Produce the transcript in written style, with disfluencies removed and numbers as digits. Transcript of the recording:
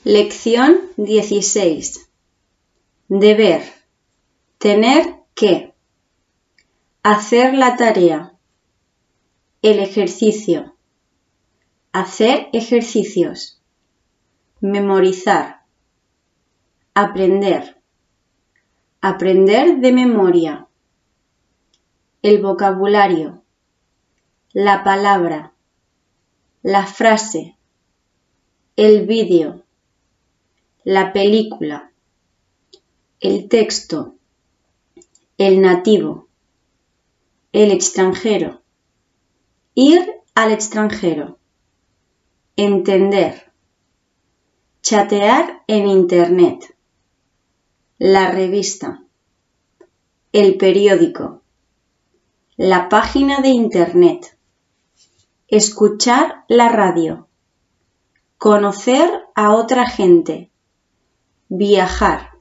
Lección 16. Deber. Tener que. Hacer la tarea. El ejercicio. Hacer ejercicios. Memorizar. Aprender. Aprender de memoria. El vocabulario. La palabra. La frase. El vídeo. La película, el texto, el nativo, el extranjero, ir al extranjero, entender, chatear en internet, la revista, el periódico, la página de internet, escuchar la radio, conocer a otra gente, viajar.